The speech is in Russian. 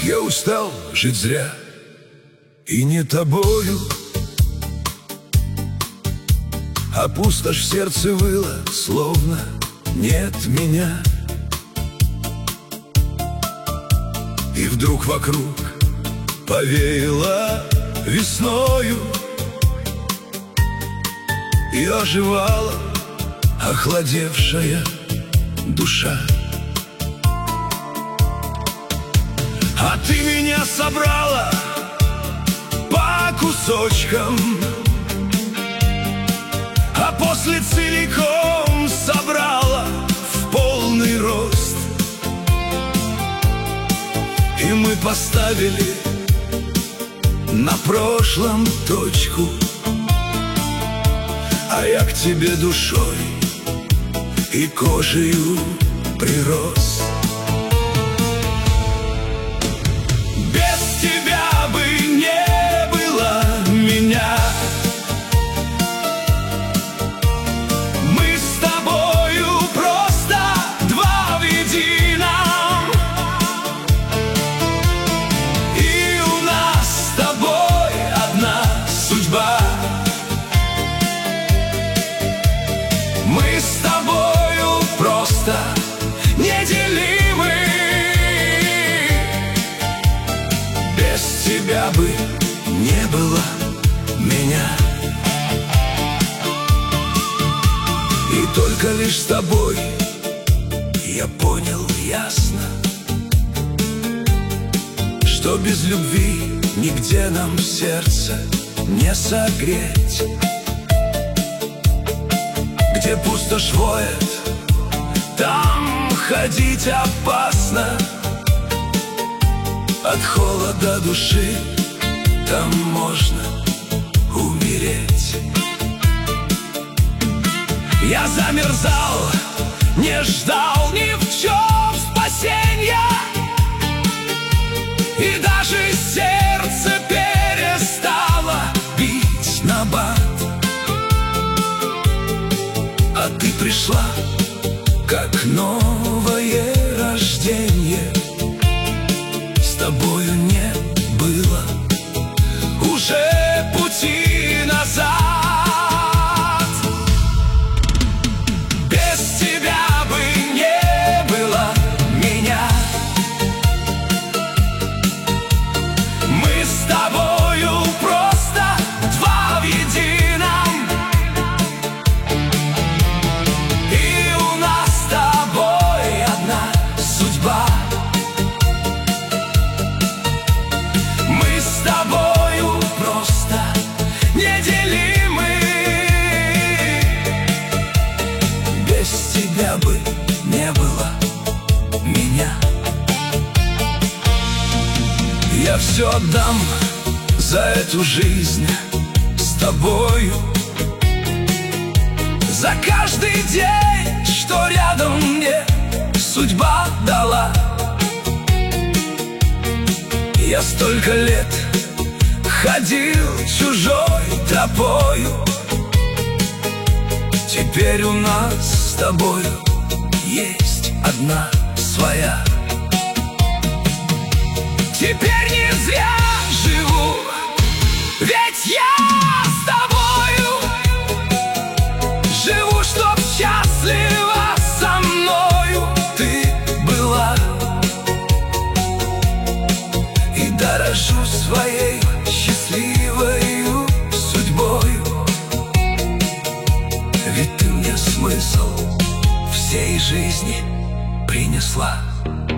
я устал жить зря, и не тобою. А пустошь в сердце выла, словно нет меня. И вдруг вокруг повеяло весною, и оживала охладевшая душа. А ты меня собрала по кусочкам, а после целиком собрала в полный рост. И мы поставили на прошлом точку, а я к тебе душой и кожею прирос. Без тебя бы не было меня. Мы с тобою просто два в едином, и у нас с тобой одна судьба. Мы с тобою просто неделимы. Без тебя бы не было меня. И только лишь с тобой я понял ясно, что без любви нигде нам сердце не согреть. Где пустошь воет, там ходить опасно. От холода души там можно умереть. Я замерзал, не ждал ни в чем спасенья, и даже сердце перестало бить набат. А ты пришла, как новое рождение. С тобою не было уже пути назад. Без тебя бы не было меня. Мы с тобою просто два в едином, и у нас с тобой одна судьба. Мы с тобою просто неделимы. Без тебя бы не было меня. Я все отдам за эту жизнь с тобою, за каждый день, что рядом мне судьба дала. Я столько лет ходил чужой тропою, теперь у нас с тобою есть одна своя. Теперь не зря живу, ведь я с тобою живу, чтоб счастлива со мною ты была. И дорожу своей счастливой судьбою, ведь ты мне смысл всей жизни принесла.